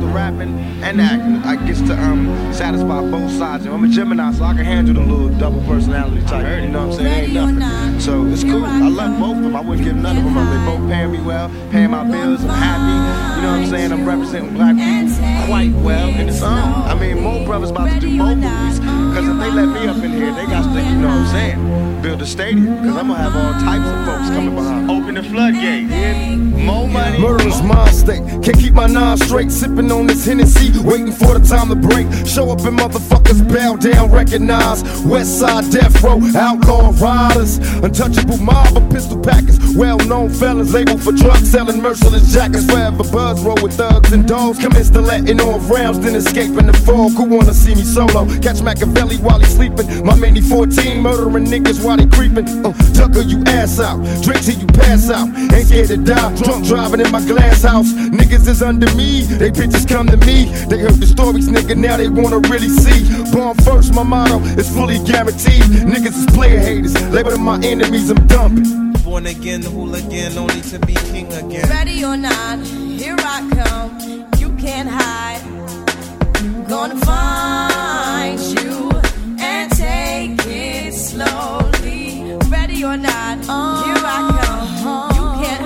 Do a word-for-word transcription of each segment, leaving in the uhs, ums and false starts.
the rapping and the acting. I gets to um satisfy both sides. I'm a Gemini, so I can handle the little double personality type. You know what I'm saying? Ain't nothing. So it's cool. I love both of them. I wouldn't give none of them up. They both paying me well, paying my bills. I'm happy. You know what I'm saying? I'm representing black people quite well in the song. I mean, more brothers about to do more movies. Because if they let me up in here, they got to, you know what I'm saying, build a stadium. Because I'm going to have all types of folks coming behind. Open the floodgates. Yeah. More money. Murderer's mind state. Can't keep my nine straight. Sipping on this Hennessy. Waiting for the time to break. Show up and motherfuckers bow down. Recognize West Side Death Row. Outlaw riders. Untouchable mob of pistol packers. Well-known felons labeled for drug selling. Merciless jackets. Forever buzz roll with thugs and dogs. Commence to letting off rounds. Then escaping the fog. Who wanna see me solo? Catch Machiavelli while he's sleeping. My mini fourteen murdering niggas while they creeping. Uh, Tucker you ass out. Drink till you pass out. Ain't scared to die. Drunk driving in my glass house. Niggas is under me. They bitches come to me. They heard the stories, nigga. Now they wanna really see. Born first, my motto is fully guaranteed. Niggas is player haters. Label them my enemies. I'm dumping. Born again, the hooligan, only to be king again. Ready or not, here I come. You can't hide. Gonna find you and take it slowly. Ready or not, here I come. You can't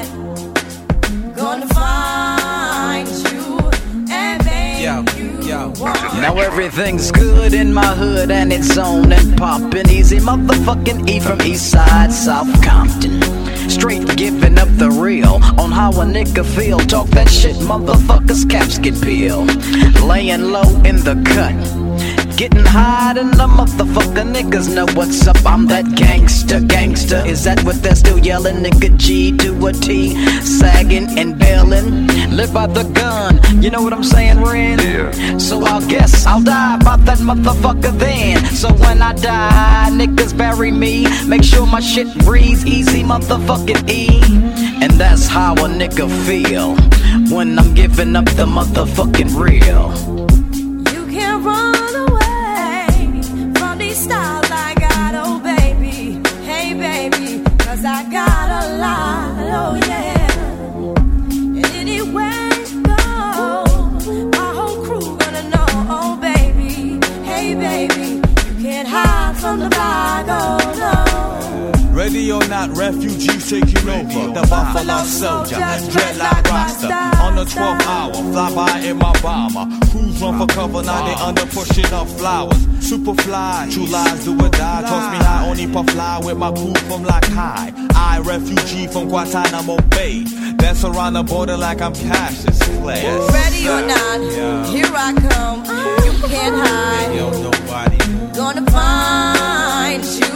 hide. Gonna find you and make Yo, you yo. want. Now everything's good in my hood and it's on and poppin'. Easy motherfucking E from East Side, South Compton. Straight giving up the real on how a nigga feel. Talk that shit, motherfuckers, caps get peeled. Laying low in the cut, getting high and the motherfucker niggas know what's up. I'm that gangster, gangster. Is that what they're still yelling? Nigga G to a T, sagging and bailing. Live by the gun, you know what I'm saying, Ren? Yeah. So I guess I'll die about that motherfucker then. So when I die, niggas bury me. Make sure my shit breathes easy, motherfucking E. And that's how a nigga feel when I'm giving up the motherfucking real. You can't run away from these styles I got, oh baby. Hey baby, cause I got a lot, oh yeah. And anywhere you go, my whole crew gonna know, oh baby. Hey baby, you can't hide from the bag, oh no. Ready or not, refugees taking over. The Buffalo Soldier, dreadlock roster. On the twelfth hour, fly by in my bomber. Crews run for cover, now they under pushing up flowers. Super fly, true lies do or die. Toss me high, only puff fly with my crew from like high. I, refugee from Guantanamo Bay. Dance around the border like I'm Cassius Clay. Ready or not, here I come. You can't hide. Yo, nobody. Gonna find you